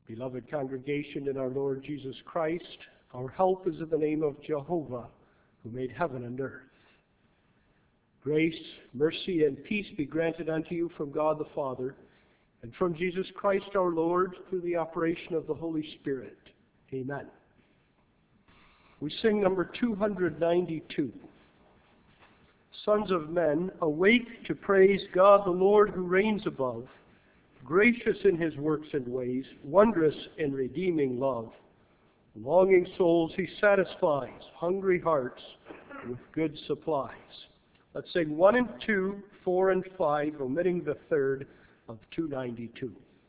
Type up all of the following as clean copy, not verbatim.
Beloved congregation in our Lord Jesus Christ, our help is in the name of Jehovah, who made heaven and earth. Grace, mercy, and peace be granted unto you from God the Father, and from Jesus Christ our Lord, through the operation of the Holy Spirit. Amen. We sing number 292. Sons of men, awake to praise God the Lord who reigns above, gracious in his works and ways, wondrous in redeeming love. Longing souls he satisfies, hungry hearts with good supplies. Let's sing 1 and 2, 4 and 5, omitting the third of 292.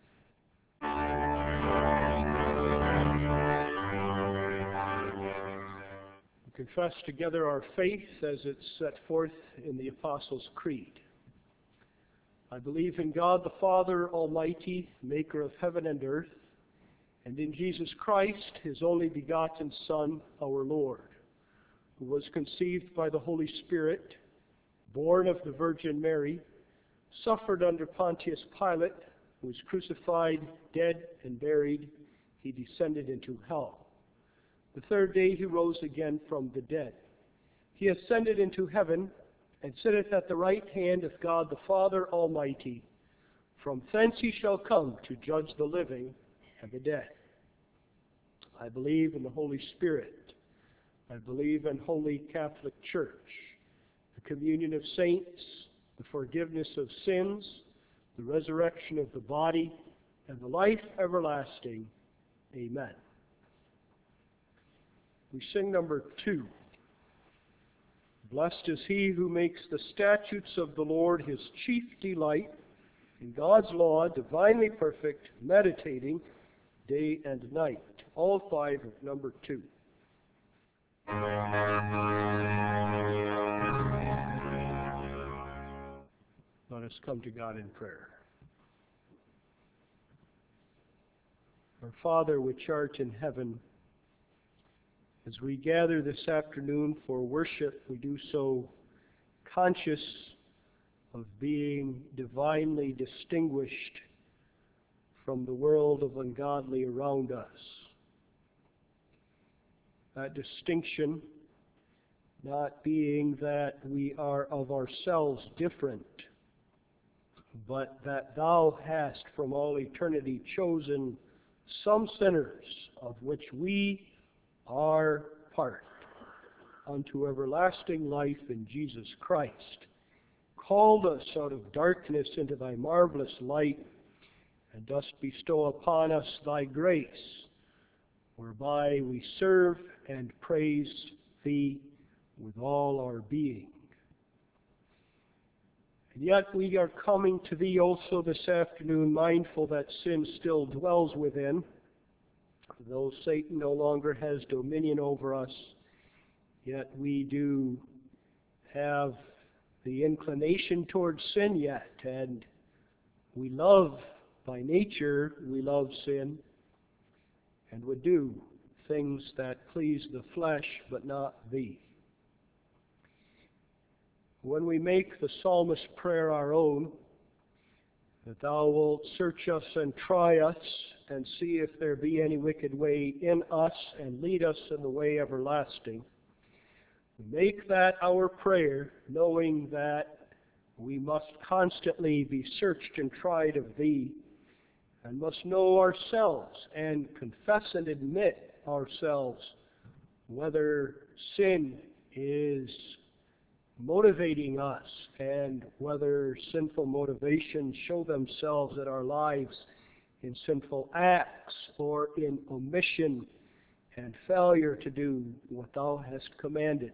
We confess together our faith as it's set forth in the Apostles' Creed. I believe in God the Father Almighty, maker of heaven and earth, and in Jesus Christ, his only begotten Son, our Lord, who was conceived by the Holy Spirit, born of the Virgin Mary, suffered under Pontius Pilate, was crucified, dead, and buried. He descended into hell. The third day he rose again from the dead. He ascended into heaven and sitteth at the right hand of God the Father Almighty. From thence he shall come to judge the living and the dead. I believe in the Holy Spirit. I believe in Holy Catholic Church, the communion of saints, the forgiveness of sins, the resurrection of the body, and the life everlasting. Amen. We sing number 2. Blessed is he who makes the statutes of the Lord his chief delight, in God's law divinely perfect, meditating day and night. All 5 of number 2. Let us come to God in prayer. Our Father, which art in heaven, as we gather this afternoon for worship, we do so conscious of being divinely distinguished from the world of ungodly around us. That distinction not being that we are of ourselves different, but that thou hast from all eternity chosen some sinners, of which we are part, unto everlasting life in Jesus Christ, called us out of darkness into thy marvelous light, and dost bestow upon us thy grace, whereby we serve and praise thee with all our being. And yet we are coming to thee also this afternoon, mindful that sin still dwells within. Though Satan no longer has dominion over us, yet we do have the inclination towards sin yet, and we love, by nature, we love sin, and would do things that please the flesh, but not thee. When we make the psalmist's prayer our own, that thou wilt search us and try us, and see if there be any wicked way in us, and lead us in the way everlasting. Make that our prayer, knowing that we must constantly be searched and tried of thee, and must know ourselves and confess and admit ourselves whether sin is motivating us, and whether sinful motivations show themselves in our lives in sinful acts or in omission and failure to do what thou hast commanded.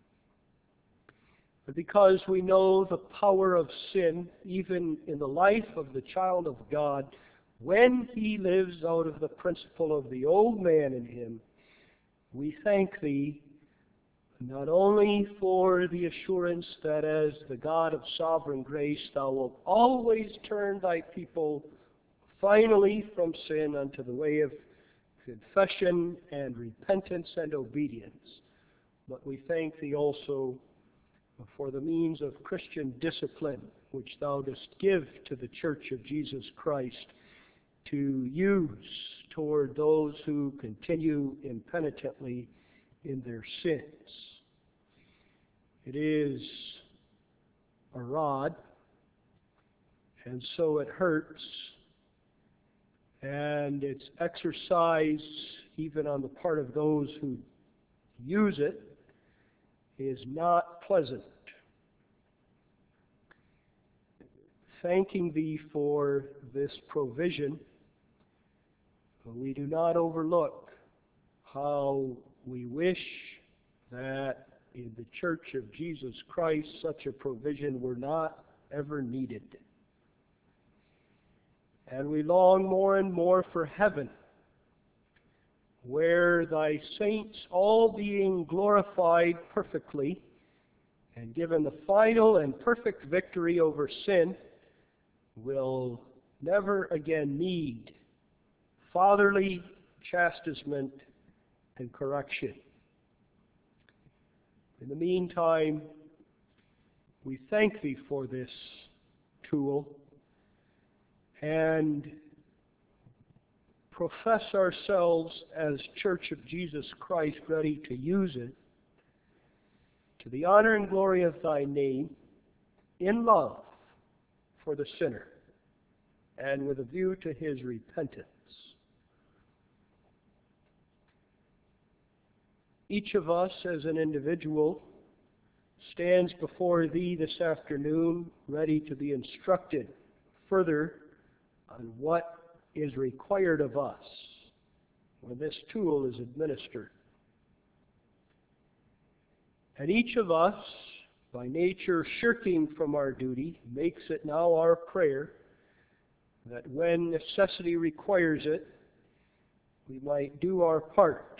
But because we know the power of sin, even in the life of the child of God, when he lives out of the principle of the old man in him, we thank thee not only for the assurance that as the God of sovereign grace, thou wilt always turn thy people finally from sin unto the way of confession and repentance and obedience, but we thank thee also for the means of Christian discipline which thou dost give to the Church of Jesus Christ to use toward those who continue impenitently in their sins. It is a rod, and so it hurts, and its exercise, even on the part of those who use it, is not pleasant. Thanking Thee for this provision, we do not overlook how we wish that in the Church of Jesus Christ such a provision were not ever needed. And we long more and more for heaven, where Thy saints, all being glorified perfectly and given the final and perfect victory over sin, will never again need fatherly chastisement and correction. In the meantime, we thank Thee for this tool and profess ourselves as Church of Jesus Christ ready to use it to the honor and glory of Thy name in love for the sinner and with a view to his repentance. Each of us as an individual stands before Thee this afternoon ready to be instructed further on what is required of us when this tool is administered. And each of us, by nature shirking from our duty, makes it now our prayer that when necessity requires it, we might do our part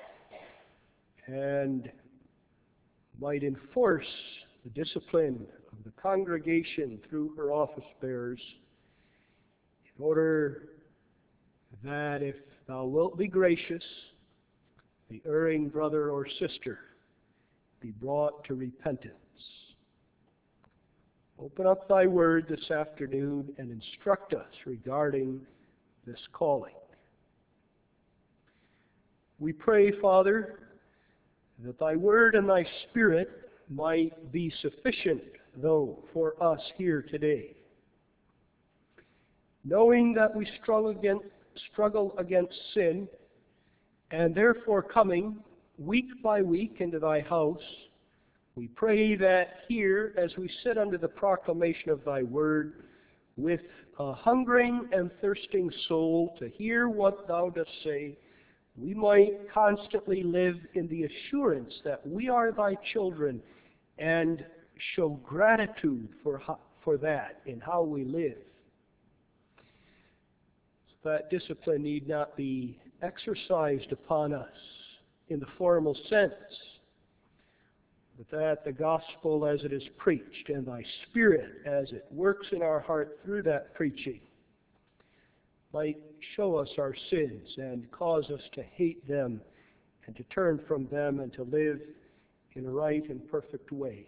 and might enforce the discipline of the congregation through her office bearers, in order that if Thou wilt be gracious, the erring brother or sister be brought to repentance. Open up Thy word this afternoon and instruct us regarding this calling. We pray, Father, that Thy word and Thy Spirit might be sufficient, though, for us here today. Knowing that we struggle against sin, and therefore coming week by week into Thy house, we pray that here, as we sit under the proclamation of Thy word, with a hungering and thirsting soul to hear what Thou dost say, we might constantly live in the assurance that we are Thy children and show gratitude for that in how we live. So that discipline need not be exercised upon us in the formal sense, but that the gospel as it is preached and Thy Spirit as it works in our heart through that preaching might show us our sins and cause us to hate them and to turn from them and to live in a right and perfect way.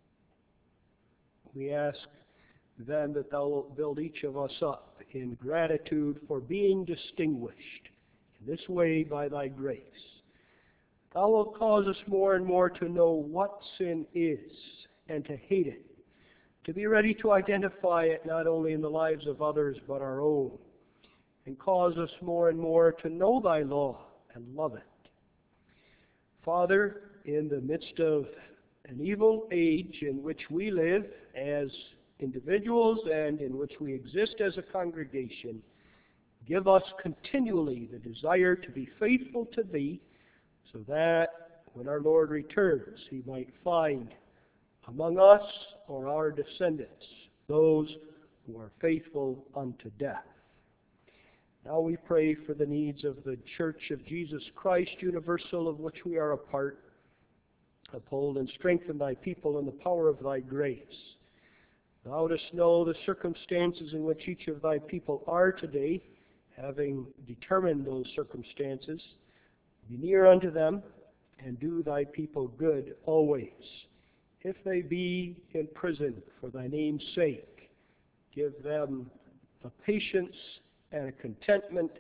We ask then that Thou wilt build each of us up in gratitude for being distinguished in this way by Thy grace. Thou wilt cause us more and more to know what sin is and to hate it, to be ready to identify it not only in the lives of others but our own, and cause us more and more to know Thy law and love it. Father, in the midst of an evil age in which we live as individuals and in which we exist as a congregation, give us continually the desire to be faithful to Thee, so that when our Lord returns, He might find among us or our descendants those who are faithful unto death. Now we pray for the needs of the Church of Jesus Christ Universal, of which we are a part. Uphold and strengthen Thy people in the power of Thy grace. Thou dost know the circumstances in which each of Thy people are today, having determined those circumstances. Be near unto them, and do Thy people good always. If they be in prison for Thy name's sake, give them a patience and a contentment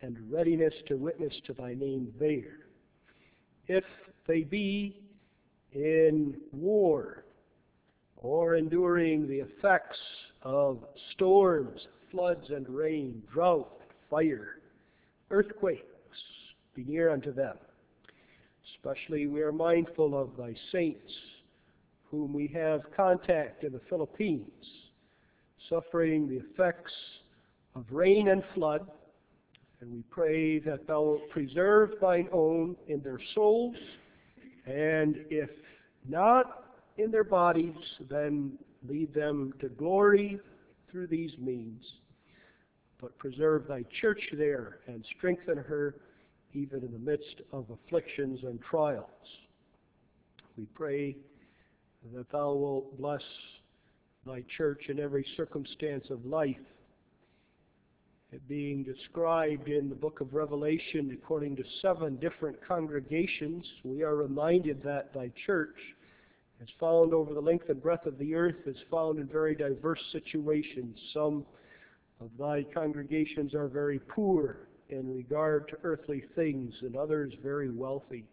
and readiness to witness to thy name there. If they be in war or enduring the effects of storms, floods and rain, drought, fire, earthquakes, be near unto them. Especially we are mindful of thy saints, whom we have contact in the Philippines, suffering the effects of rain and flood, and we pray that thou wilt preserve thine own in their souls, and if not in their bodies, then lead them to glory through these means. But preserve thy church there and strengthen her even in the midst of afflictions and trials. We pray that thou wilt bless thy church in every circumstance of life. It being described in the book of Revelation according to 7 different congregations, we are reminded that thy church is found over the length and breadth of the earth, is found in very diverse situations. Some of thy congregations are very poor in regard to earthly things, and others very wealthy.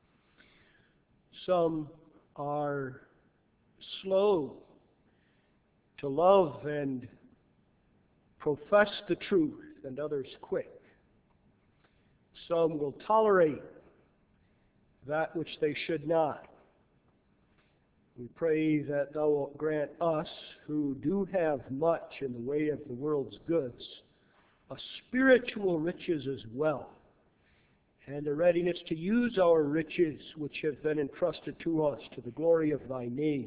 Some are slow to love and profess the truth, and others quick. Some will tolerate that which they should not. We pray that thou wilt grant us, who do have much in the way of the world's goods, a spiritual riches as well, and a readiness to use our riches which have been entrusted to us to the glory of thy name.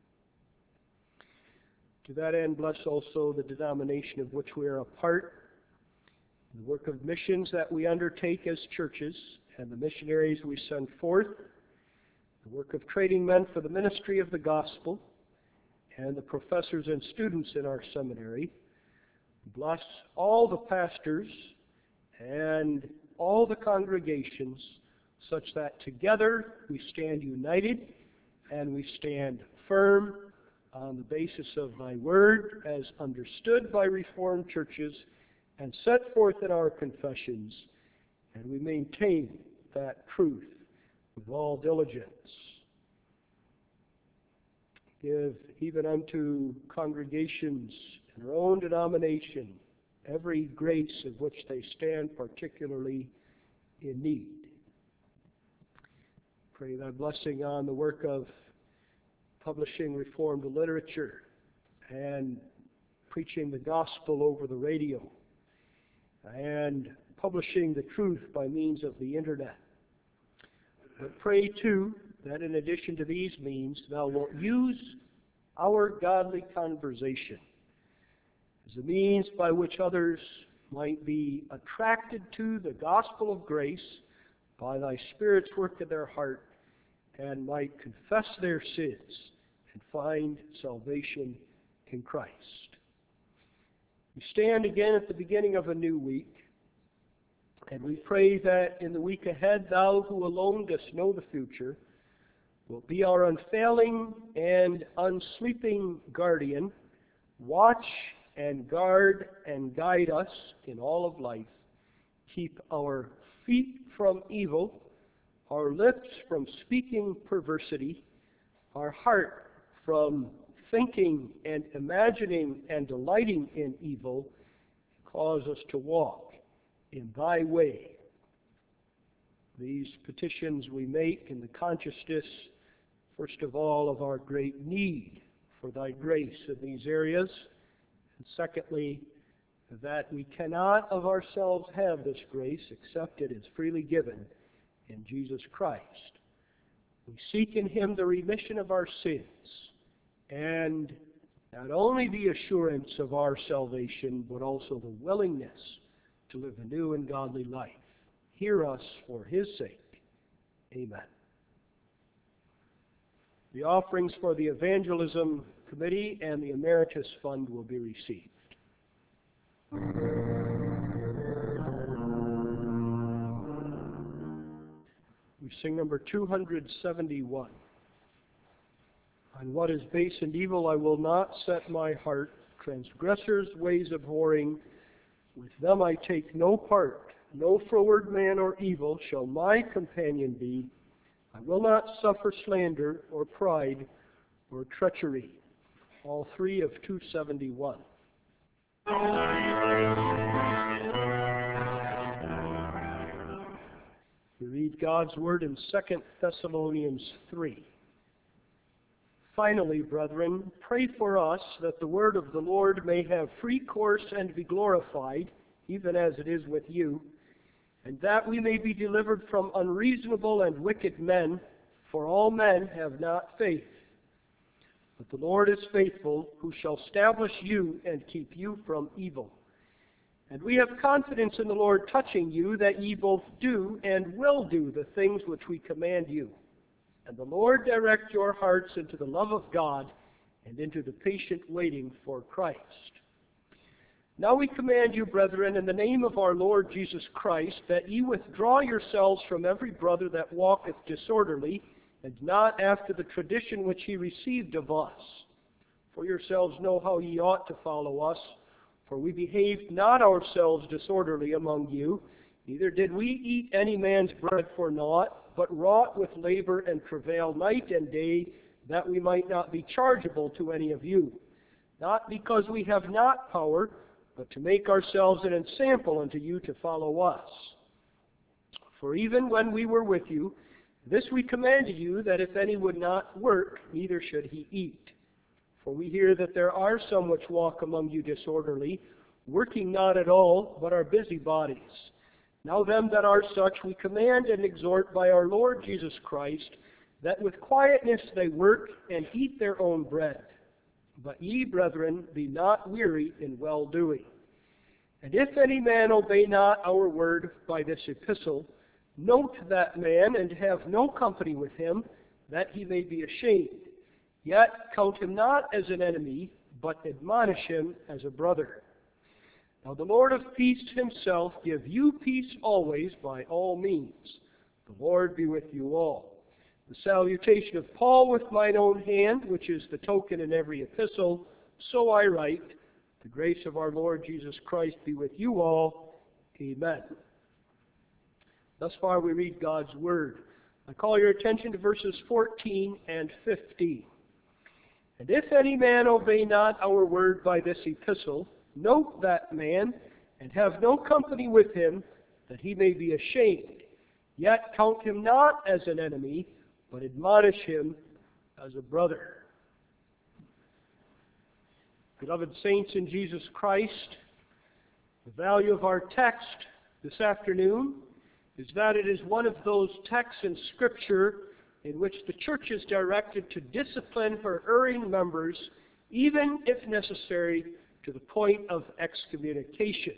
To that end, bless also the denomination of which we are a part, the work of missions that we undertake as churches, and the missionaries we send forth, the work of training men for the ministry of the gospel, and the professors and students in our seminary. Bless all the pastors and all the congregations, such that together we stand united and we stand firm on the basis of thy word as understood by Reformed churches and set forth in our confessions, and we maintain that truth with all diligence. Give even unto congregations in our own denomination every grace of which they stand particularly in need. Pray thy blessing on the work of publishing Reformed literature and preaching the gospel over the radio and publishing the truth by means of the internet. But pray too that in addition to these means, thou wilt use our godly conversation as a means by which others might be attracted to the gospel of grace by thy Spirit's work in their heart, and might confess their sins and find salvation in Christ. We stand again at the beginning of a new week, and we pray that in the week ahead, thou who alone dost know the future, will be our unfailing and unsleeping guardian, watch and guard and guide us in all of life, keep our feet from evil, our lips from speaking perversity, our heart from thinking and imagining and delighting in evil, cause us to walk in thy way. These petitions we make in the consciousness, first of all, of our great need for thy grace in these areas, and secondly, that we cannot of ourselves have this grace except it is freely given in Jesus Christ. We seek in him the remission of our sins, and not only the assurance of our salvation, but also the willingness to live a new and godly life. Hear us for his sake. Amen. The offerings for the Evangelism Committee and the Emeritus Fund will be received. We sing number 271. On what is base and evil I will not set my heart, transgressors' ways abhorring, with them I take no part, no froward man or evil shall my companion be. I will not suffer slander or pride or treachery. All three of 271. We read God's word in 2 Thessalonians 3. Finally, brethren, pray for us that the word of the Lord may have free course and be glorified, even as it is with you, and that we may be delivered from unreasonable and wicked men, for all men have not faith. But the Lord is faithful, who shall establish you and keep you from evil. And we have confidence in the Lord touching you, that ye both do and will do the things which we command you. And the Lord direct your hearts into the love of God and into the patient waiting for Christ. Now we command you, brethren, in the name of our Lord Jesus Christ, that ye withdraw yourselves from every brother that walketh disorderly, and not after the tradition which he received of us. For yourselves know how ye ought to follow us. For we behaved not ourselves disorderly among you, neither did we eat any man's bread for naught, but wrought with labor and travail night and day, that we might not be chargeable to any of you. Not because we have not power, but to make ourselves an ensample unto you to follow us. For even when we were with you, this we commanded you, that if any would not work, neither should he eat. For we hear that there are some which walk among you disorderly, working not at all, but are busybodies. Now them that are such we command and exhort by our Lord Jesus Christ, that with quietness they work and eat their own bread. But ye, brethren, be not weary in well-doing. And if any man obey not our word by this epistle, note that man, and have no company with him, that he may be ashamed. Yet count him not as an enemy, but admonish him as a brother. Now the Lord of peace himself give you peace always by all means. The Lord be with you all. The salutation of Paul with mine own hand, which is the token in every epistle, so I write. The grace of our Lord Jesus Christ be with you all. Amen. Thus far we read God's word. I call your attention to verses 14 and 15. And if any man obey not our word by this epistle, note that man, and have no company with him, that he may be ashamed. Yet count him not as an enemy, but admonish him as a brother. Beloved saints in Jesus Christ, the value of our text this afternoon is that it is one of those texts in Scripture in which the church is directed to discipline her erring members, even if necessary, to the point of excommunication.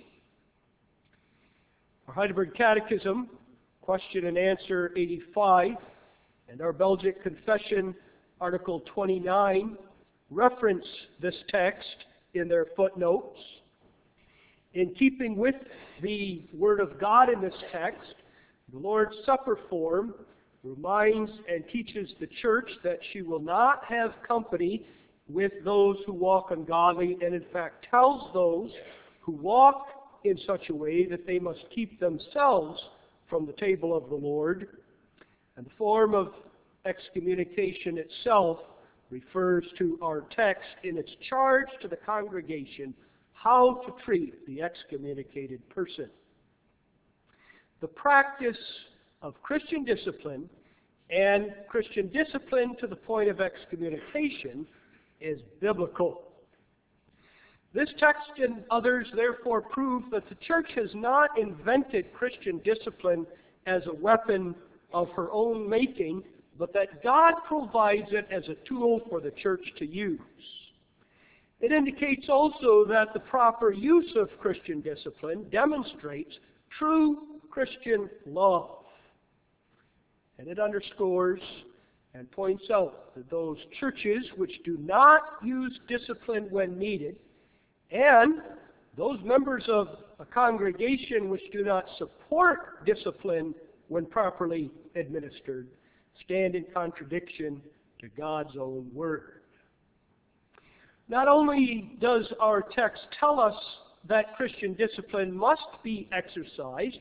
Our Heidelberg Catechism, question and answer 85, and our Belgic Confession, Article 29, reference this text in their footnotes. In keeping with the Word of God in this text, the Lord's Supper form reminds and teaches the church that she will not have company with those who walk ungodly, and in fact tells those who walk in such a way that they must keep themselves from the table of the Lord. And the form of excommunication itself refers to our text in its charge to the congregation how to treat the excommunicated person. The practice of Christian discipline, and Christian discipline to the point of excommunication, is biblical. This text and others therefore prove that the church has not invented Christian discipline as a weapon of her own making, but that God provides it as a tool for the church to use. It indicates also that the proper use of Christian discipline demonstrates true Christian love. And it underscores and points out that those churches which do not use discipline when needed, and those members of a congregation which do not support discipline when properly administered, stand in contradiction to God's own word. Not only does our text tell us that Christian discipline must be exercised,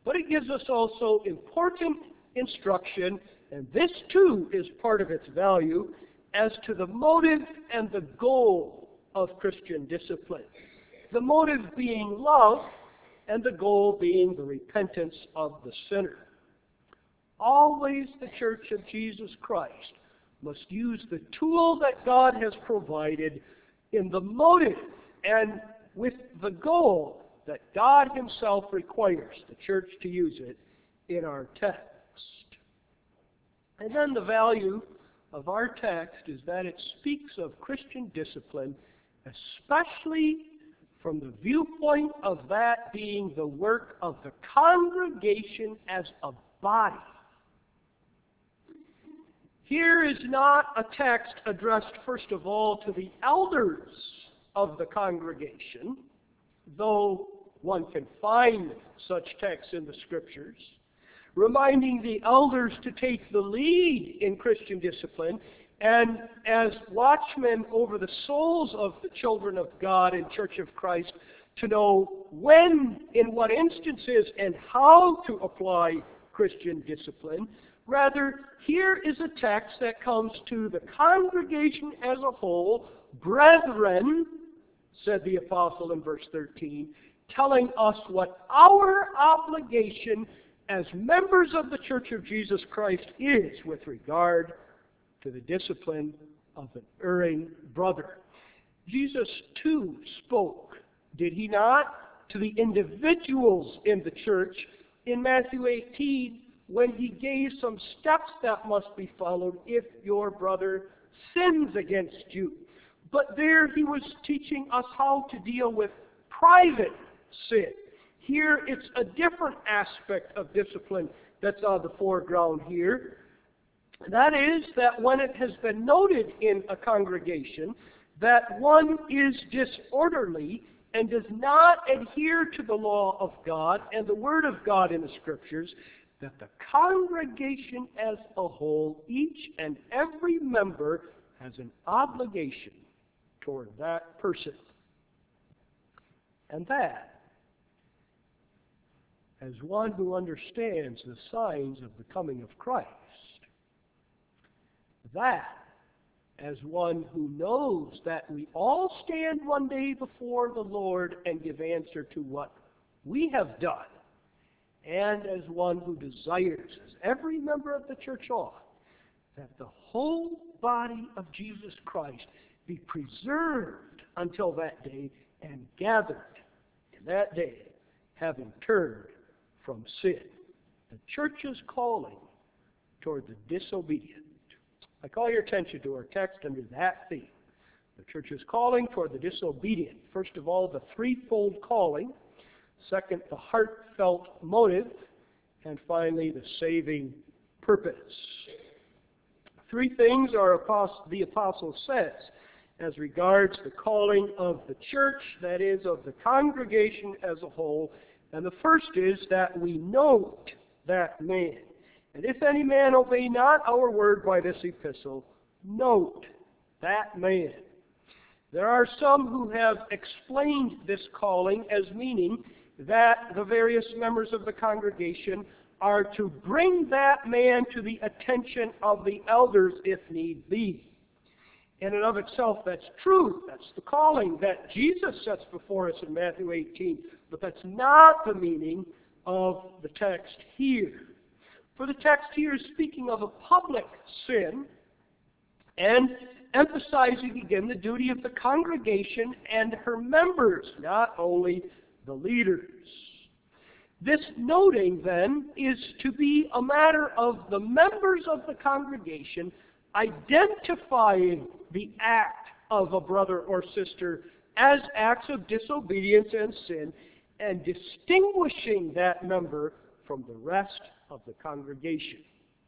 But it gives us also important instruction, and this too is part of its value, as to the motive and the goal of Christian discipline. The motive being love, and the goal being the repentance of the sinner. Always the Church of Jesus Christ must use the tool that God has provided in the motive and with the goal that God Himself requires the church to use it in our text. And then the value of our text is that it speaks of Christian discipline, especially from the viewpoint of that being the work of the congregation as a body. Here is not a text addressed first of all to the elders of the congregation, though one can find such texts in the Scriptures, reminding the elders to take the lead in Christian discipline and as watchmen over the souls of the children of God and Church of Christ to know when, in what instances, and how to apply Christian discipline. Rather, here is a text that comes to the congregation as a whole, brethren, said the apostle in verse 13, telling us what our obligation as members of the Church of Jesus Christ is with regard to the discipline of an erring brother. Jesus too spoke, did He not, to the individuals in the church in Matthew 18 when He gave some steps that must be followed if your brother sins against you. But there He was teaching us how to deal with private sin. Here it's a different aspect of discipline that's on the foreground here. That is, that when it has been noted in a congregation that one is disorderly and does not adhere to the law of God and the Word of God in the Scriptures, that the congregation as a whole, each and every member, has an obligation toward that person. And that, as one who understands the signs of the coming of Christ, that, as one who knows that we all stand one day before the Lord and give answer to what we have done, and as one who desires, as every member of the church ought, that the whole body of Jesus Christ be preserved until that day and gathered in that day, having turned from sin. The church's calling toward the disobedient. I call your attention to our text under that theme. The church's calling toward the disobedient. First of all, the threefold calling. Second, the heartfelt motive. And finally, the saving purpose. Three things the apostle says as regards the calling of the church, that is, of the congregation as a whole. And the first is that we note that man. And if any man obey not our word by this epistle, note that man. There are some who have explained this calling as meaning that the various members of the congregation are to bring that man to the attention of the elders if need be. In and of itself, that's true. That's the calling that Jesus sets before us in Matthew 18. But that's not the meaning of the text here. For the text here is speaking of a public sin and emphasizing again the duty of the congregation and her members, not only the leaders. This noting, then, is to be a matter of the members of the congregation identifying the act of a brother or sister as acts of disobedience and sin and distinguishing that member from the rest of the congregation.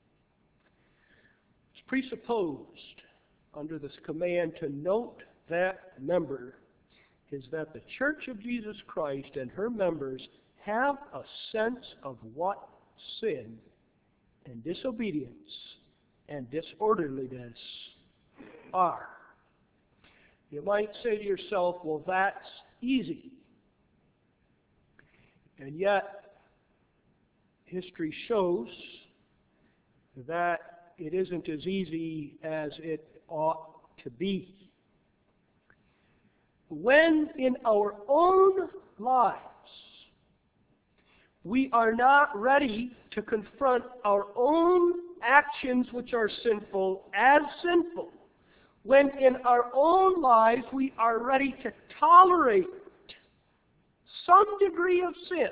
It's presupposed under this command to note that member is that the Church of Jesus Christ and her members have a sense of what sin and disobedience and disorderliness are. You might say to yourself, well, that's easy. And yet, history shows that it isn't as easy as it ought to be. When in our own lives we are not ready to confront our own actions which are sinful as sinful, when in our own lives we are ready to tolerate some degree of sin,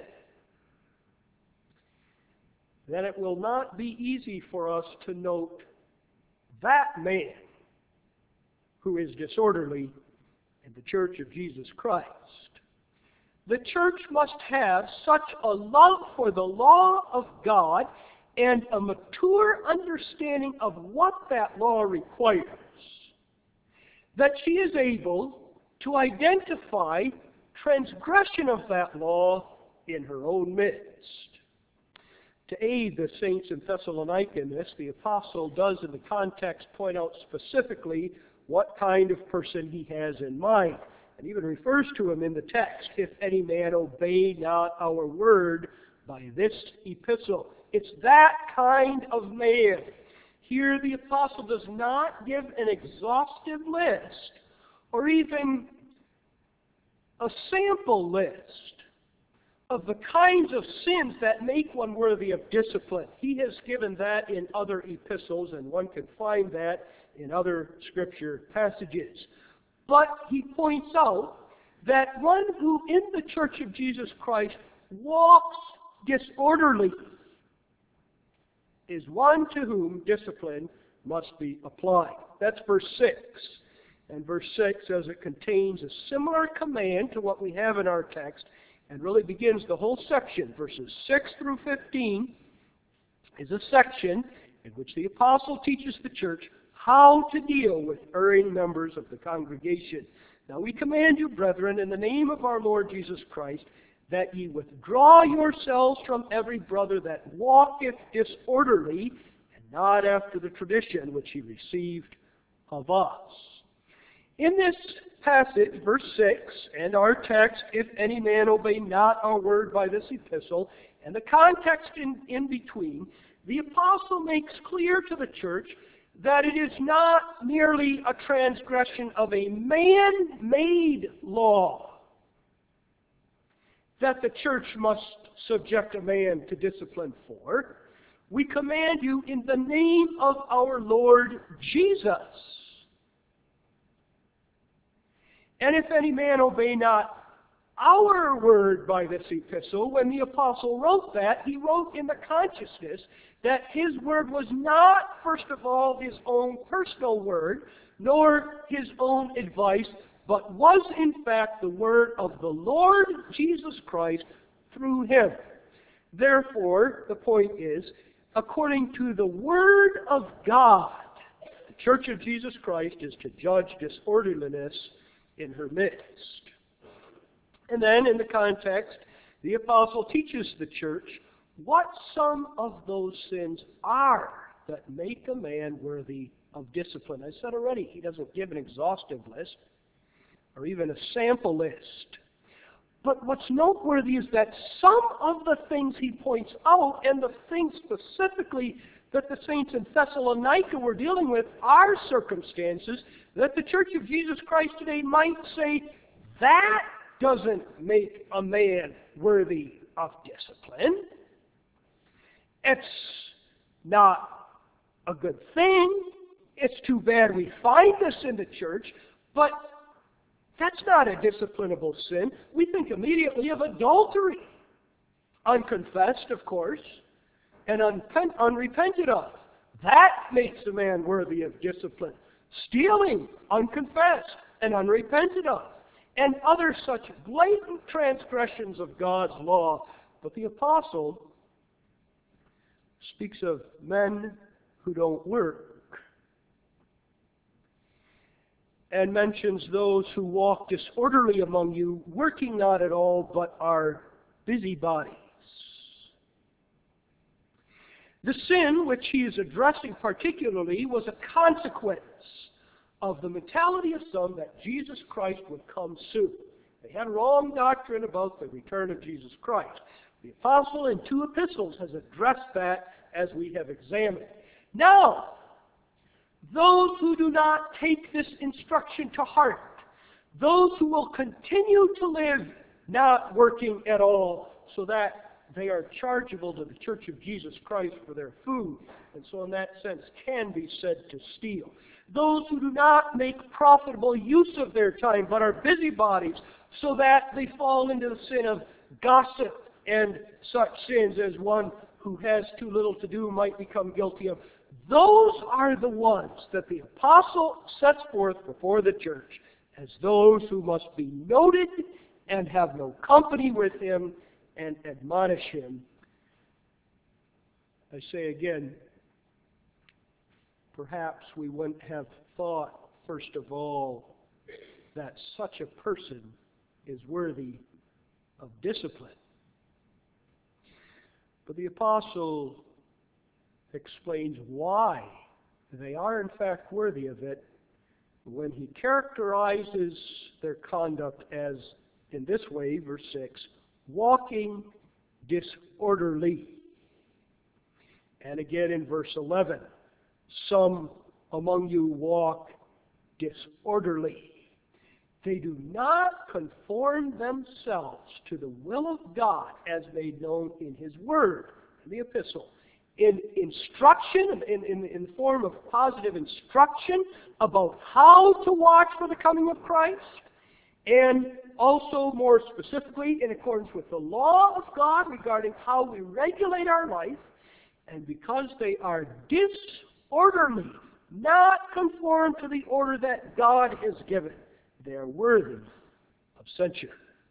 then it will not be easy for us to note that man who is disorderly in the Church of Jesus Christ. The church must have such a love for the law of God and a mature understanding of what that law requires that she is able to identify transgression of that law in her own midst. To aid the saints in Thessalonica in this, the apostle does in the context point out specifically what kind of person he has in mind, and even refers to him in the text, if any man obey not our word by this epistle. It's that kind of man. Here the apostle does not give an exhaustive list or even a sample list of the kinds of sins that make one worthy of discipline. He has given that in other epistles, and one can find that in other scripture passages. But he points out that one who in the Church of Jesus Christ walks disorderly is one to whom discipline must be applied. That's verse 6. And verse 6 says it contains a similar command to what we have in our text, and really begins the whole section. Verses 6 through 15 is a section in which the apostle teaches the church how to deal with erring members of the congregation. Now we command you, brethren, in the name of our Lord Jesus Christ, that ye withdraw yourselves from every brother that walketh disorderly, and not after the tradition which he received of us. In this passage, verse 6, and our text, if any man obey not our word by this epistle, and the context in between, the apostle makes clear to the church that it is not merely a transgression of a man-made law that the church must subject a man to discipline for. We command you in the name of our Lord Jesus. And if any man obey not our word by this epistle, when the apostle wrote that, he wrote in the consciousness that his word was not, first of all, his own personal word, nor his own advice, but was in fact the word of the Lord Jesus Christ through him. Therefore, the point is, according to the word of God, the Church of Jesus Christ is to judge disorderliness in her midst. And then, in the context, the apostle teaches the church what some of those sins are that make a man worthy of discipline. I said already, he doesn't give an exhaustive list or even a sample list. But what's noteworthy is that some of the things he points out, and the things specifically that the saints in Thessalonica were dealing with, are circumstances that the Church of Jesus Christ today might say, that doesn't make a man worthy of discipline. It's not a good thing. It's too bad we find this in the church, but that's not a disciplinable sin. We think immediately of adultery, unconfessed, of course, and unrepented of. That makes a man worthy of discipline. Stealing, unconfessed and unrepented of, and other such blatant transgressions of God's law. But the apostle speaks of men who don't work, and mentions those who walk disorderly among you, working not at all, but are busybodies. The sin which he is addressing particularly was a consequence of the mentality of some that Jesus Christ would come soon. They had wrong doctrine about the return of Jesus Christ. The apostle in 2 epistles has addressed that as we have examined. Now, those who do not take this instruction to heart, those who will continue to live not working at all so that they are chargeable to the Church of Jesus Christ for their food, and so in that sense can be said to steal. Those who do not make profitable use of their time but are busybodies so that they fall into the sin of gossip and such sins as one who has too little to do might become guilty of. Those are the ones that the apostle sets forth before the church as those who must be noted and have no company with him and admonish him. I say again, perhaps we wouldn't have thought, first of all, that such a person is worthy of discipline. But the apostle explains why they are in fact worthy of it when he characterizes their conduct as, in this way, verse 6, walking disorderly. And again in verse 11, some among you walk disorderly. They do not conform themselves to the will of God as made known in his word, in the epistle. In instruction, in the form of positive instruction about how to watch for the coming of Christ, and also more specifically in accordance with the law of God regarding how we regulate our life, and because they are disorderly, not conformed to the order that God has given, they are worthy of censure.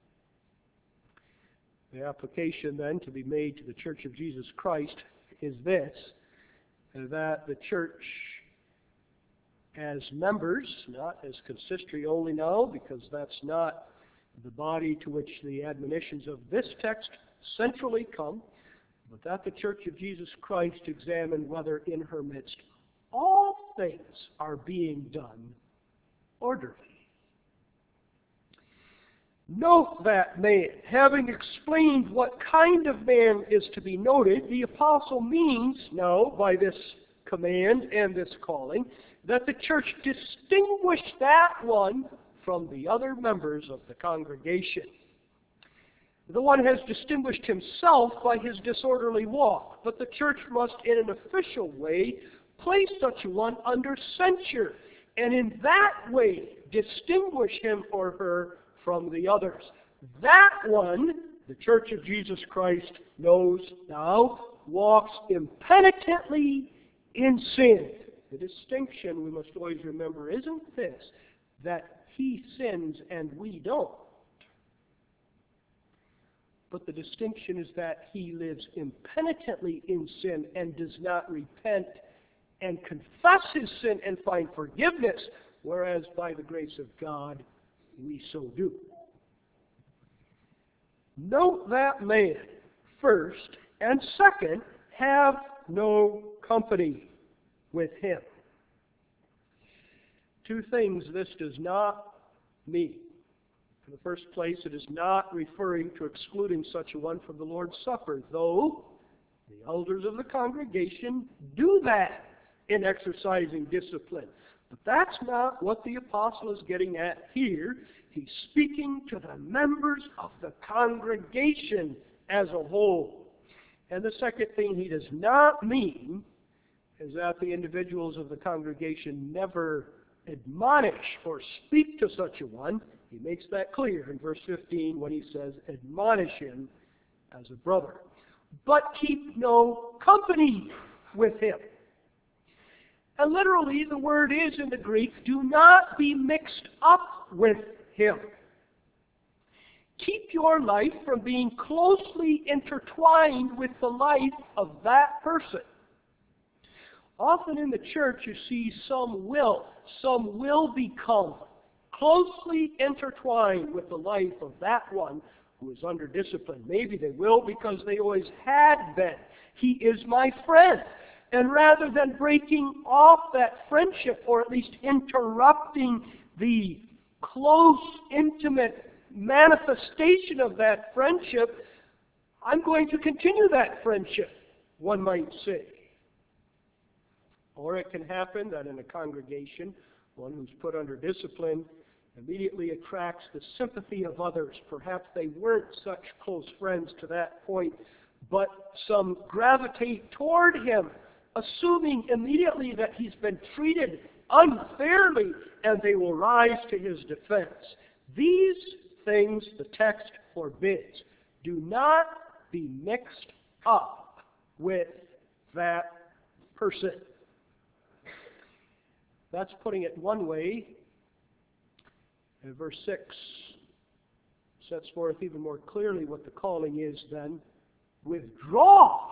The application then to be made to the Church of Jesus Christ is this, that the church as members, not as consistory only now, because that's not the body to which the admonitions of this text centrally come, but that the Church of Jesus Christ examine whether in her midst all things are being done orderly. Note that man. Having explained what kind of man is to be noted, the apostle means now, by this command and this calling, that the church distinguish that one from the other members of the congregation. The one has distinguished himself by his disorderly walk, but the church must, in an official way, place such a one under censure, and in that way distinguish him or her from the others. That one, the Church of Jesus Christ knows now, walks impenitently in sin. The distinction we must always remember isn't this, that he sins and we don't. But the distinction is that he lives impenitently in sin and does not repent and confess his sin and find forgiveness, whereas by the grace of God, we so do. Note that man, first, and second, have no company with him. Two things this does not mean. In the first place, it is not referring to excluding such a one from the Lord's Supper, though the elders of the congregation do that in exercising discipline. But that's not what the apostle is getting at here. He's speaking to the members of the congregation as a whole. And the second thing he does not mean is that the individuals of the congregation never admonish or speak to such a one. He makes that clear in verse 15 when he says, admonish him as a brother. But keep no company with him. And literally, the word is in the Greek, do not be mixed up with him. Keep your life from being closely intertwined with the life of that person. Often in the church, you see some will become closely intertwined with the life of that one who is under discipline. Maybe they will because they always had been. He is my friend. And rather than breaking off that friendship, or at least interrupting the close, intimate manifestation of that friendship, I'm going to continue that friendship, one might say. Or it can happen that in a congregation, one who's put under discipline immediately attracts the sympathy of others. Perhaps they weren't such close friends to that point, but some gravitate toward him, assuming immediately that he's been treated unfairly, and they will rise to his defense. These things the text forbids. Do not be mixed up with that person. That's putting it one way. And verse 6 sets forth even more clearly what the calling is then. Withdraw.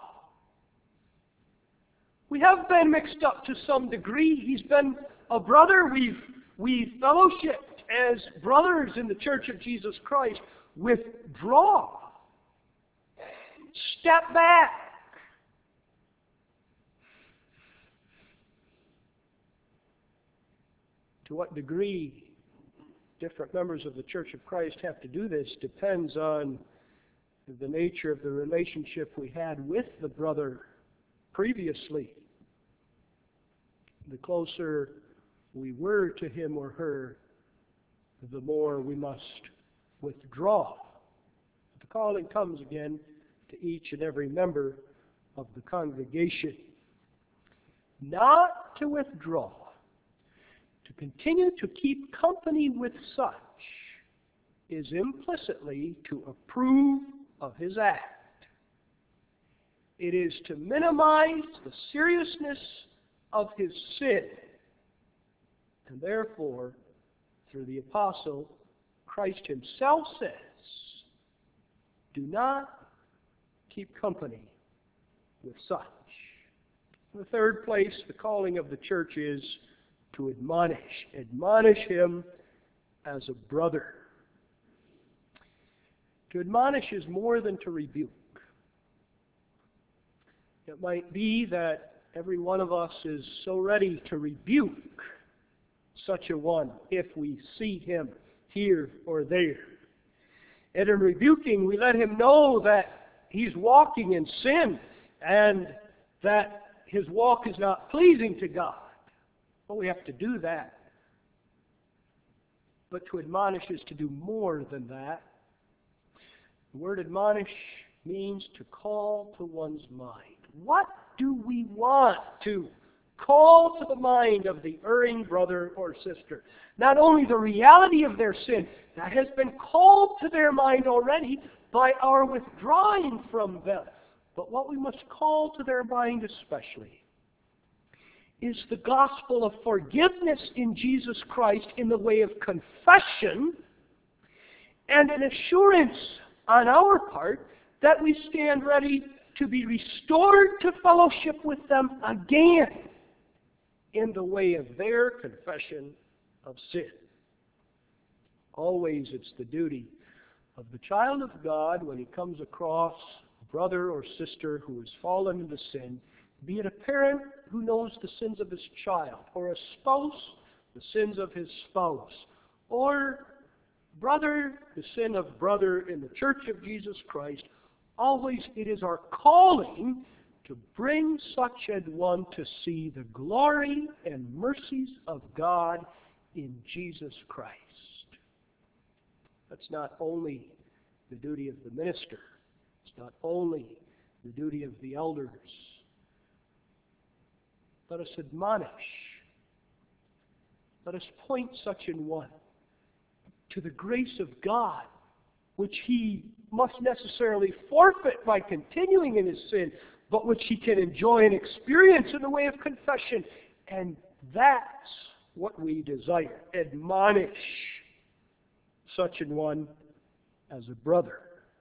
We have been mixed up to some degree. He's been a brother. We've fellowshipped as brothers in the Church of Jesus Christ. Withdraw. Step back. To what degree different members of the Church of Christ have to do this depends on the nature of the relationship we had with the brother previously. The closer we were to him or her, the more we must withdraw. The calling comes again to each and every member of the congregation. Not to withdraw, to continue to keep company with such is implicitly to approve of his act. It is to minimize the seriousness of his sin. And therefore, through the apostle, Christ himself says, do not keep company with such. In the third place, the calling of the church is to admonish. Admonish him as a brother. To admonish is more than to rebuke. It might be that every one of us is so ready to rebuke such a one if we see him here or there. And in rebuking, we let him know that he's walking in sin and that his walk is not pleasing to God. Well, we have to do that. But to admonish is to do more than that. The word admonish means to call to one's mind. What do we want to call to the mind of the erring brother or sister? Not only the reality of their sin, that has been called to their mind already by our withdrawing from them. But what we must call to their mind especially is the gospel of forgiveness in Jesus Christ in the way of confession and an assurance on our part that we stand ready to be restored to fellowship with them again in the way of their confession of sin. Always it's the duty of the child of God when he comes across a brother or sister who has fallen into sin, be it a parent who knows the sins of his child, or a spouse, the sins of his spouse, or brother, the sin of brother in the Church of Jesus Christ. Always it is our calling to bring such an one to see the glory and mercies of God in Jesus Christ. That's not only the duty of the minister. It's not only the duty of the elders. Let us admonish. Let us point such an one to the grace of God, which he must necessarily forfeit by continuing in his sin, but which he can enjoy and experience in the way of confession. And that's what we desire. Admonish such an one as a brother.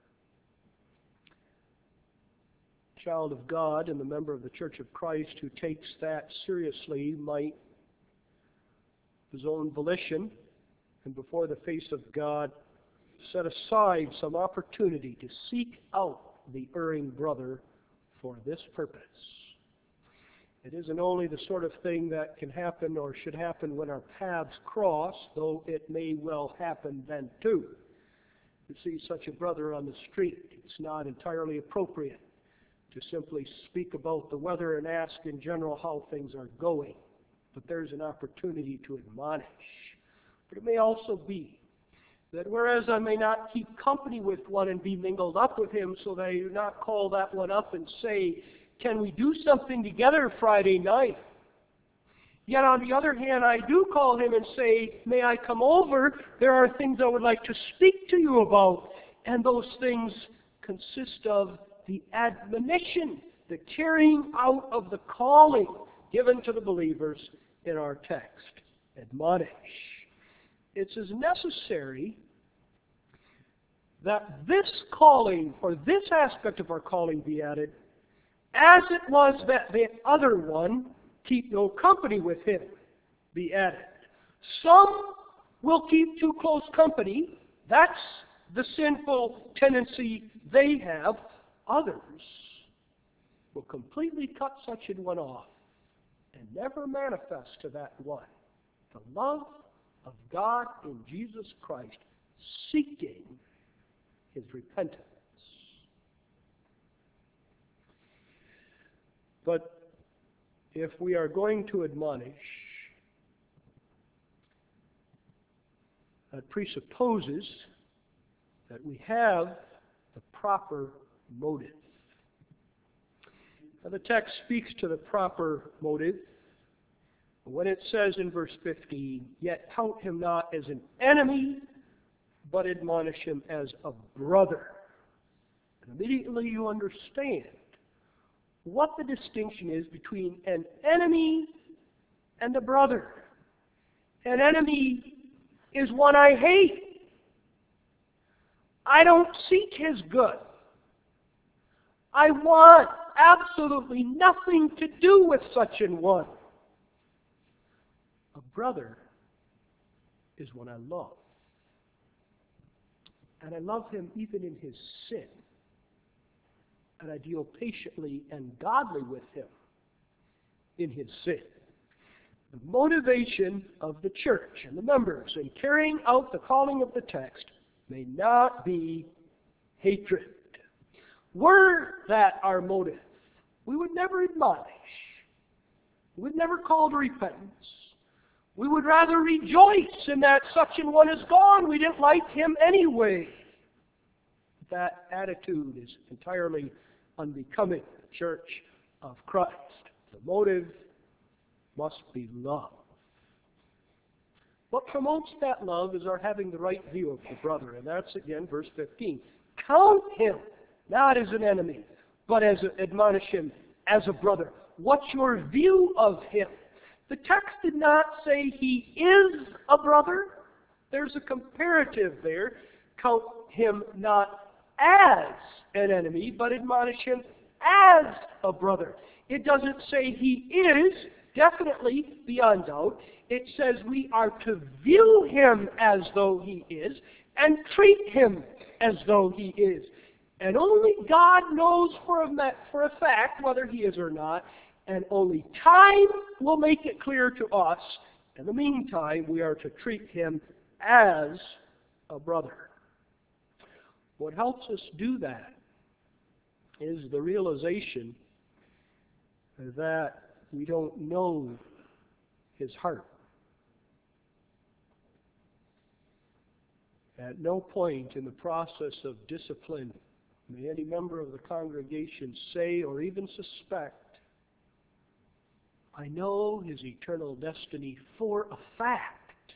Child of God and the member of the Church of Christ who takes that seriously might, of his own volition and before the face of God, set aside some opportunity to seek out the erring brother for this purpose. It isn't only the sort of thing that can happen or should happen when our paths cross, though it may well happen then too. to see such a brother on the street, it's not entirely appropriate to simply speak about the weather and ask in general how things are going. But there's an opportunity to admonish. But it may also be that whereas I may not keep company with one and be mingled up with him, so that I do not call that one up and say, can we do something together Friday night? Yet on the other hand, I do call him and say, may I come over? There are things I would like to speak to you about. And those things consist of the admonition, the carrying out of the calling given to the believers in our text. Admonish. It's as necessary that this calling, or this aspect of our calling, be added, as it was that the other one, keep no company with him, be added. Some will keep too close company. That's the sinful tendency they have. Others will completely cut such an one off and never manifest to that one the love of God in Jesus Christ, seeking his repentance. But if we are going to admonish, that presupposes that we have the proper motive. Now, the text speaks to the proper motive when it says in verse 15, yet count him not as an enemy, but admonish him as a brother. And immediately you understand what the distinction is between an enemy and a brother. An enemy is one I hate. I don't seek his good. I want absolutely nothing to do with such an one. A brother is one I love. And I love him even in his sin. And I deal patiently and godly with him in his sin. The motivation of the church and the members in carrying out the calling of the text may not be hatred. Were that our motive, we would never admonish. We would never call to repentance. We would rather rejoice in that such an one is gone. We didn't like him anyway. That attitude is entirely unbecoming the Church of Christ. The motive must be love. What promotes that love is our having the right view of the brother. And that's again verse 15. Count him not as an enemy, but admonish him as a brother. What's your view of him? The text did not say he is a brother. There's a comparative there. Count him not as an enemy, but admonish him as a brother. It doesn't say he is, definitely, beyond doubt. It says we are to view him as though he is and treat him as though he is. And only God knows for a fact whether he is or not, and only time will make it clear to us. In the meantime, we are to treat him as a brother. What helps us do that is the realization that we don't know his heart. At no point in the process of discipline may any member of the congregation say or even suspect, I know his eternal destiny for a fact.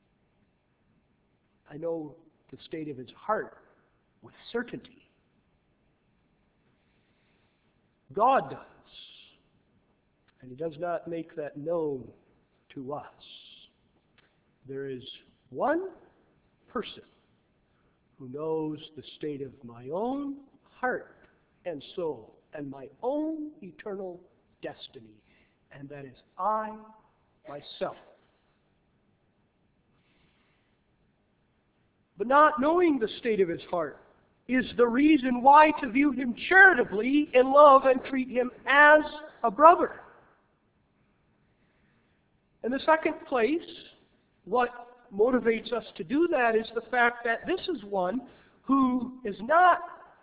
I know the state of his heart with certainty. God does. And he does not make that known to us. There is one person who knows the state of my own heart and soul and my own eternal destiny, and that is I, myself. But not knowing the state of his heart is the reason why to view him charitably in love and treat him as a brother. In the second place, what motivates us to do that is the fact that this is one who is not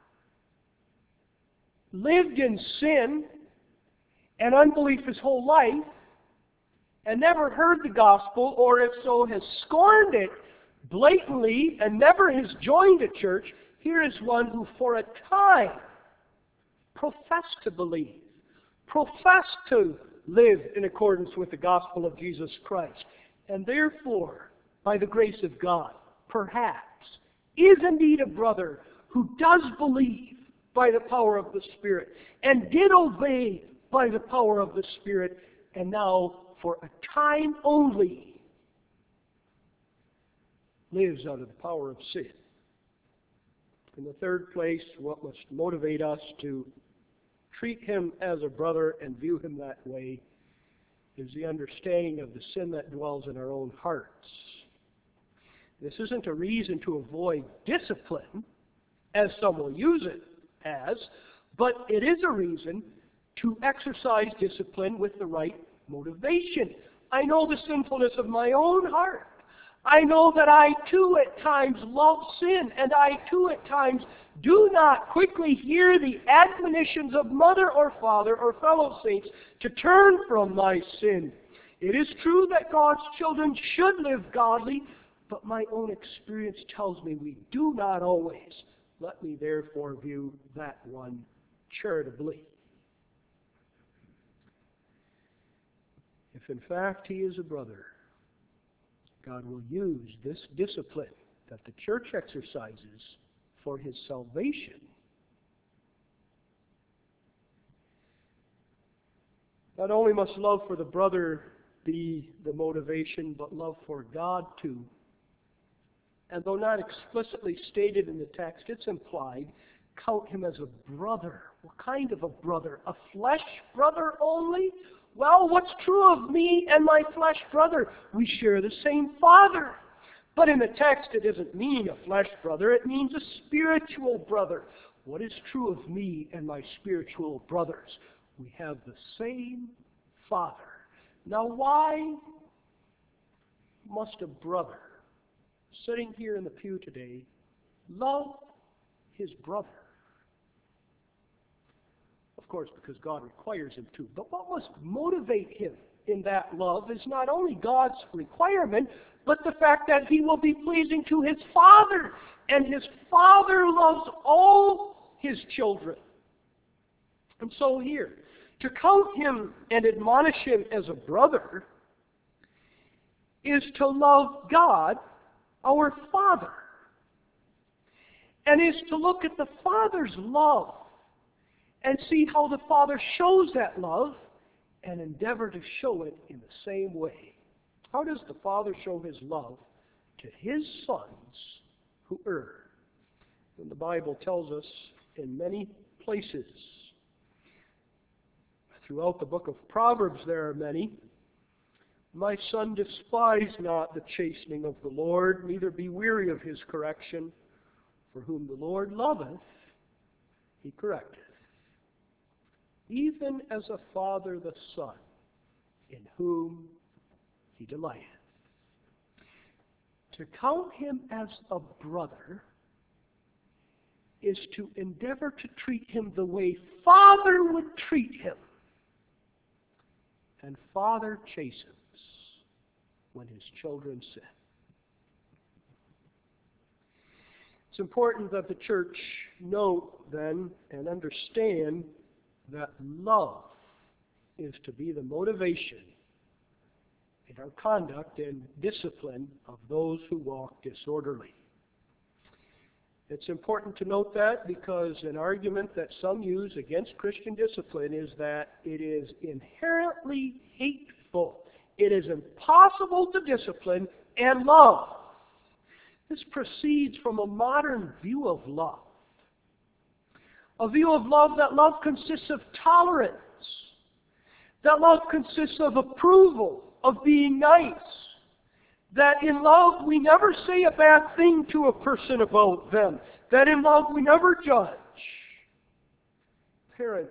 lived in sin and unbelief his whole life and never heard the gospel, or if so, has scorned it blatantly and never has joined a church, here is one who for a time professed to believe, professed to live in accordance with the gospel of Jesus Christ, and therefore, by the grace of God, perhaps, is indeed a brother who does believe by the power of the Spirit, and did obey by the power of the Spirit, and now, for a time only, lives under the power of sin. In the third place, what must motivate us to treat him as a brother and view him that way is the understanding of the sin that dwells in our own hearts. This isn't a reason to avoid discipline, as some will use it as, but it is a reason to exercise discipline with the right motivation. I know the sinfulness of my own heart. I know that I too at times love sin, and I too at times do not quickly hear the admonitions of mother or father or fellow saints to turn from my sin. It is true that God's children should live godly, but my own experience tells me we do not always. Let me therefore view that one charitably. If in fact he is a brother, God will use this discipline that the church exercises for his salvation. Not only must love for the brother be the motivation, but love for God too. And though not explicitly stated in the text, it's implied. Count him as a brother. What kind of a brother? A flesh brother only? Well, what's true of me and my flesh brother? We share the same Father. But in the text, it doesn't mean a flesh brother. It means a spiritual brother. What is true of me and my spiritual brothers? We have the same Father. Now, why must a brother sitting here in the pew today love his brother? Of course, because God requires him to. But what must motivate him in that love is not only God's requirement, but the fact that he will be pleasing to his Father. And his Father loves all his children. And so here, to count him and admonish him as a brother is to love God, our Father. And is to look at the Father's love and see how the Father shows that love and endeavor to show it in the same way. How does the Father show his love to his sons who err? And the Bible tells us in many places. Throughout the book of Proverbs there are many. My son, despise not the chastening of the Lord, neither be weary of his correction. For whom the Lord loveth, he correcteth. Even as a father the son, in whom he delighteth. To count him as a brother is to endeavor to treat him the way Father would treat him. And Father chastens when his children sin. It's important that the church note then and understand that love is to be the motivation in our conduct and discipline of those who walk disorderly. It's important to note that because an argument that some use against Christian discipline is that it is inherently hateful. It is impossible to discipline and love. This proceeds from a modern view of love. A view of love that love consists of tolerance. That love consists of approval, of being nice. That in love we never say a bad thing to a person about them. That in love we never judge. Parents,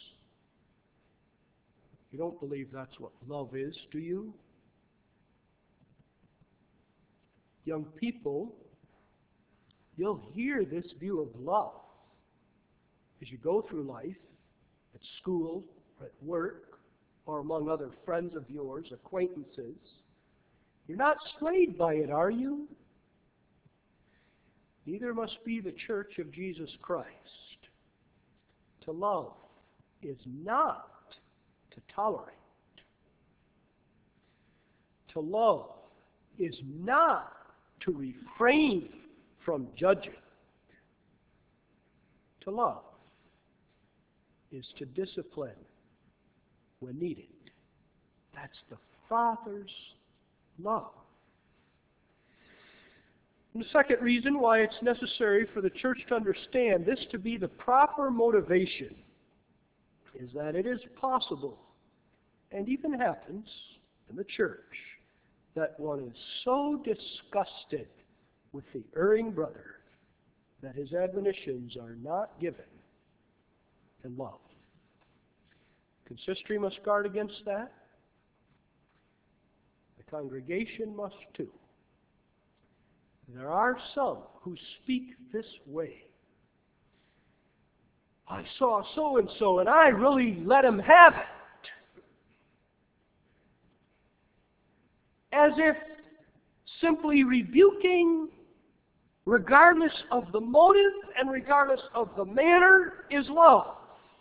you don't believe that's what love is, do you? Young people, you'll hear this view of love as you go through life, at school, or at work, or among other friends of yours, acquaintances. You're not swayed by it, are you? Neither must be the Church of Jesus Christ. To love is not to tolerate. To love is not to refrain from judging. To love is to discipline when needed. That's the Father's love. And the second reason why it's necessary for the church to understand this to be the proper motivation is that it is possible, and even happens in the church, that one is so disgusted with the erring brother that his admonitions are not given in love. Consistory must guard against that. The congregation must too. There are some who speak this way. I saw so-and-so and I really let him have it. As if simply rebuking, regardless of the motive and regardless of the manner, is love.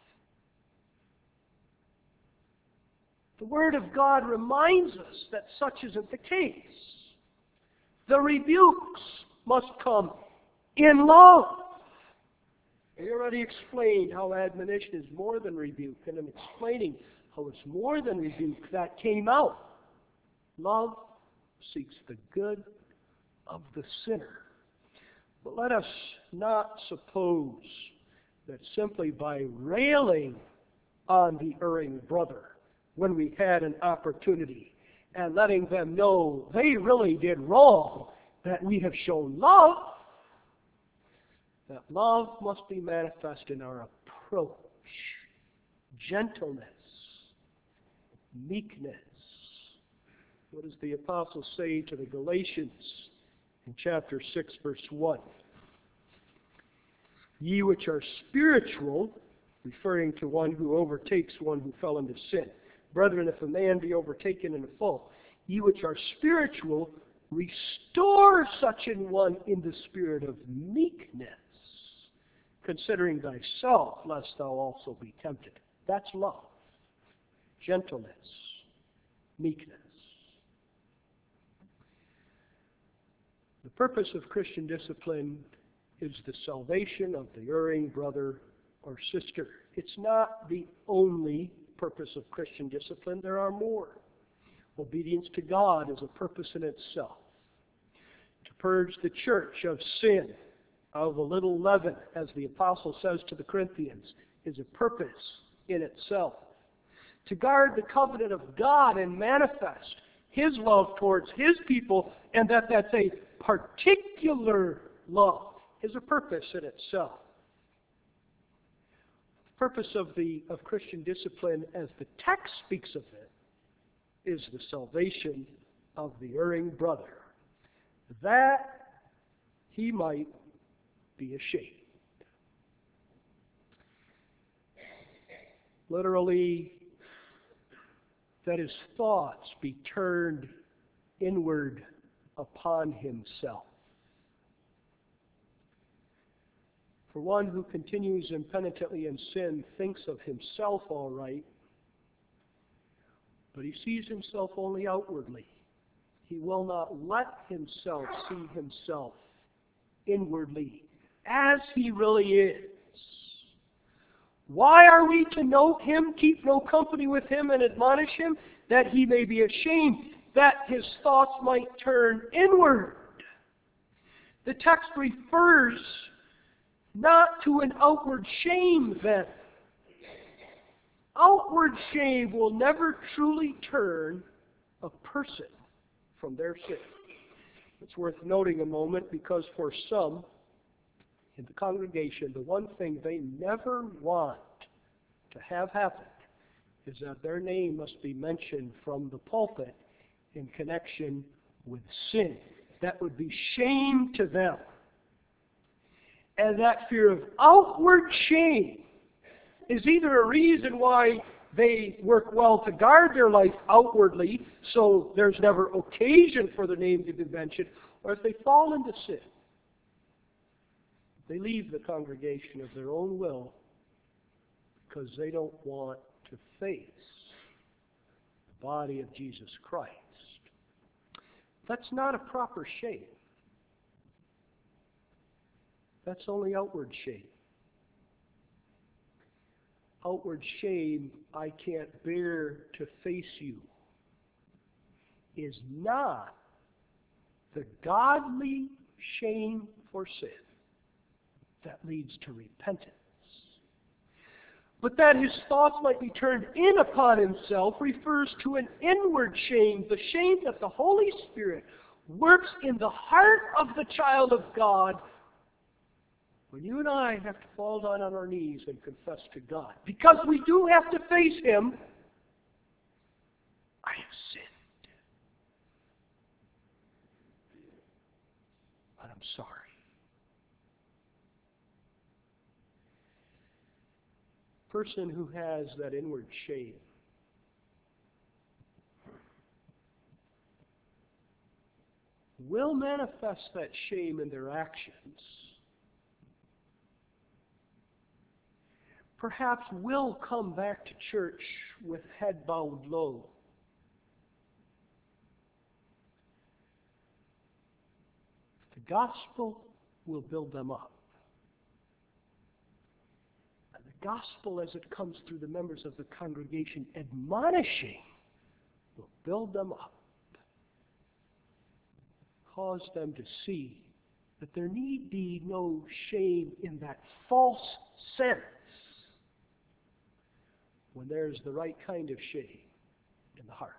The Word of God reminds us that such isn't the case. The rebukes must come in love. I already explained how admonition is more than rebuke, and I'm explaining how it's more than rebuke. That came out. Love seeks the good of the sinner. But let us not suppose that simply by railing on the erring brother when we had an opportunity and letting them know they really did wrong, that we have shown love. That love must be manifest in our approach, gentleness, meekness. What does the apostle say to the Galatians in chapter 6, verse 1? Ye which are spiritual, referring to one who overtakes one who fell into sin. Brethren, if a man be overtaken in a fault, ye which are spiritual, restore such an one in the spirit of meekness, considering thyself, lest thou also be tempted. That's love. Gentleness. Meekness. The purpose of Christian discipline is the salvation of the erring brother or sister. It's not the only purpose of Christian discipline. There are more. Obedience to God is a purpose in itself. To purge the church of sin, of a little leaven, as the apostle says to the Corinthians, is a purpose in itself. To guard the covenant of God and manifest His love towards His people, and that's a particular love, is a purpose in itself. The purpose of Christian discipline, as the text speaks of it, is the salvation of the erring brother, that he might be ashamed. Literally, that his thoughts be turned inward upon himself. For one who continues impenitently in sin thinks of himself all right, but he sees himself only outwardly. He will not let himself see himself inwardly as he really is. Why are we to note him, keep no company with him, and admonish him? That he may be ashamed, that his thoughts might turn inward. The text refers not to an outward shame then. Outward shame will never truly turn a person from their sin. It's worth noting a moment, because for some in the congregation, the one thing they never want to have happen is that their name must be mentioned from the pulpit in connection with sin. That would be shame to them. And that fear of outward shame is either a reason why they work well to guard their life outwardly, so there's never occasion for the name to be mentioned, or if they fall into sin, they leave the congregation of their own will because they don't want to face the body of Jesus Christ. That's not a proper shame. That's only outward shame. Outward shame, I can't bear to face you, is not the godly shame for sin that leads to repentance. But that his thoughts might be turned in upon himself refers to an inward shame, the shame that the Holy Spirit works in the heart of the child of God when you and I have to fall down on our knees and confess to God. Because we do have to face Him. I have sinned. But I'm sorry. Person who has that inward shame will manifest that shame in their actions. Perhaps will come back to church with head bowed low. The gospel will build them up. And the gospel, as it comes through the members of the congregation admonishing, will build them up. Cause them to see that there need be no shame in that false sense, when there's the right kind of shame in the heart.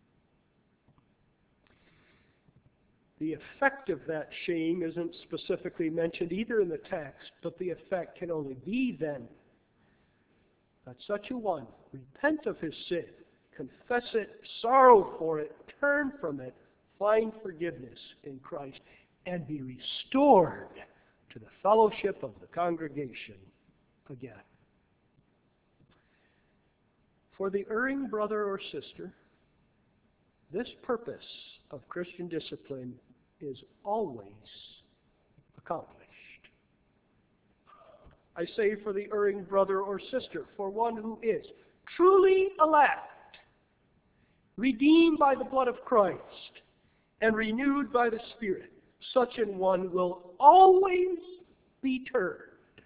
The effect of that shame isn't specifically mentioned either in the text, but the effect can only be then that such a one repent of his sin, confess it, sorrow for it, turn from it, find forgiveness in Christ, and be restored to the fellowship of the congregation again. For the erring brother or sister, this purpose of Christian discipline is always accomplished. I say for the erring brother or sister, for one who is truly elect, redeemed by the blood of Christ, and renewed by the Spirit, such an one will always be turned.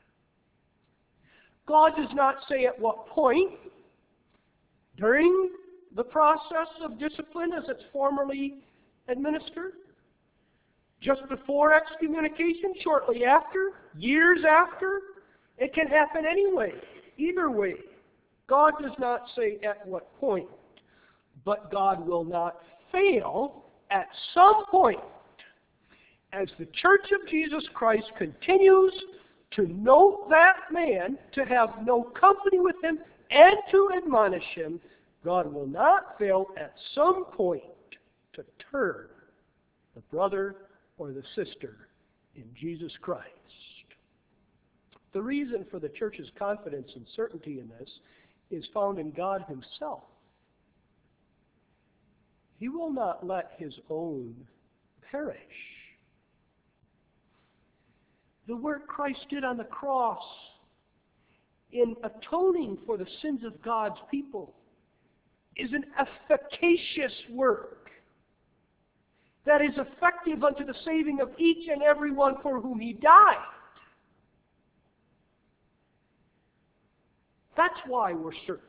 God does not say at what point during the process of discipline as it's formally administered, just before excommunication, shortly after, years after. It can happen anyway, either way. God does not say at what point, but God will not fail at some point as the Church of Jesus Christ continues to note that man, to have no company with him, and to admonish him. God will not fail at some point to turn the brother or the sister in Jesus Christ. The reason for the church's confidence and certainty in this is found in God Himself. He will not let His own perish. The work Christ did on the cross in atoning for the sins of God's people is an efficacious work that is effective unto the saving of each and every one for whom He died. That's why we're certain.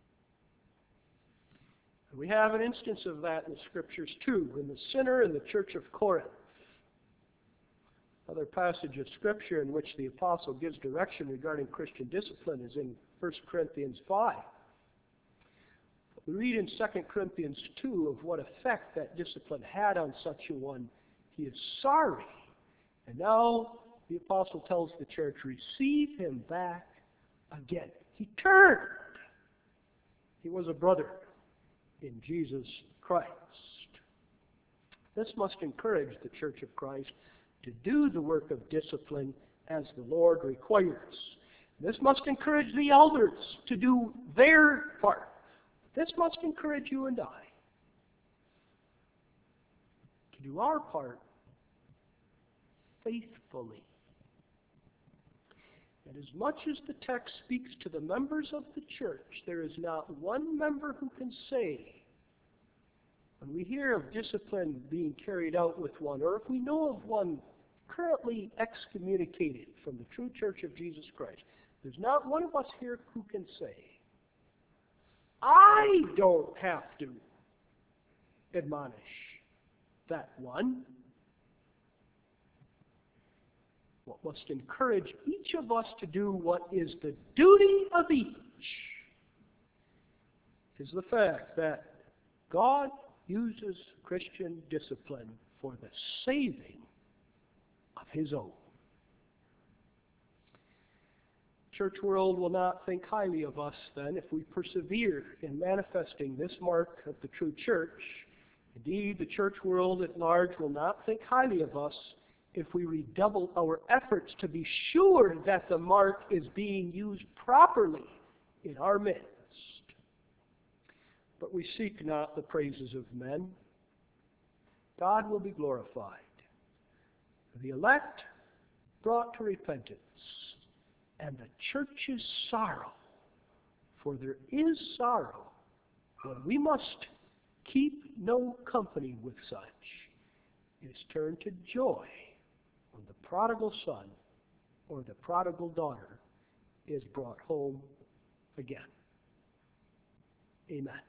We have an instance of that in the Scriptures too, in the sinner in the church of Corinth. Another passage of Scripture in which the apostle gives direction regarding Christian discipline is in 1 Corinthians 5. We read in 2 Corinthians 2 of what effect that discipline had on such a one. He is sorry. And now the apostle tells the church, receive him back again. He turned. He was a brother in Jesus Christ. This must encourage the Church of Christ to do the work of discipline as the Lord requires. This must encourage the elders to do their part. This must encourage you and I to do our part faithfully. And as much as the text speaks to the members of the church, there is not one member who can say, when we hear of discipline being carried out with one, or if we know of one currently excommunicated from the true church of Jesus Christ, there's not one of us here who can say, I don't have to admonish that one. What must encourage each of us to do what is the duty of each is the fact that God uses Christian discipline for the saving of His own. Church world will not think highly of us then if we persevere in manifesting this mark of the true church. Indeed, the church world at large will not think highly of us if we redouble our efforts to be sure that the mark is being used properly in our midst. But we seek not the praises of men. God will be glorified. The elect brought to repentance, and the church's sorrow, for there is sorrow when we must keep no company with such, is turned to joy when the prodigal son or the prodigal daughter is brought home again. Amen.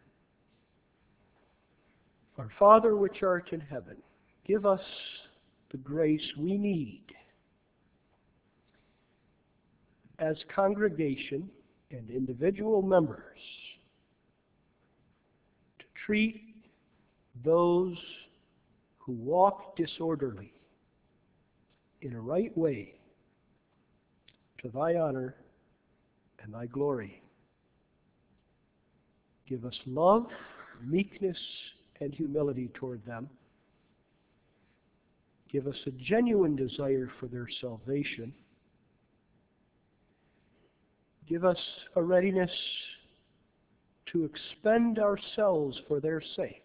Our Father which art in heaven, give us the grace we need as congregation and individual members to treat those who walk disorderly in a right way to Thy honor and Thy glory. Give us love, meekness, and humility toward them. Give us a genuine desire for their salvation. Give us a readiness to expend ourselves for their sake.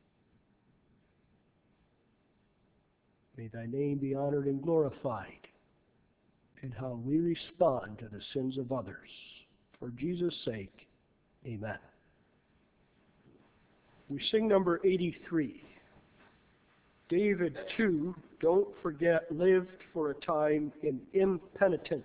May Thy name be honored and glorified in how we respond to the sins of others. For Jesus' sake, amen. We sing number 83. David, too, don't forget, lived for a time in impenitence.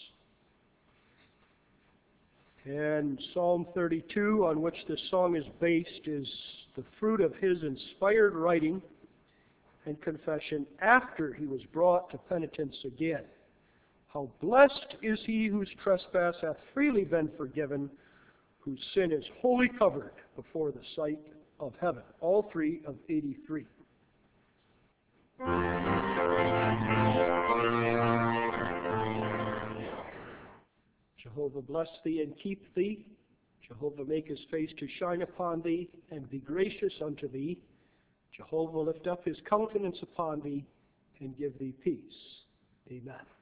And Psalm 32, on which this song is based, is the fruit of his inspired writing and confession after he was brought to penitence again. How blessed is he whose trespass hath freely been forgiven, whose sin is wholly covered before the sight of heaven. All three of 83. Jehovah bless thee and keep thee. Jehovah make his face to shine upon thee and be gracious unto thee. Jehovah lift up his countenance upon thee and give thee peace. Amen.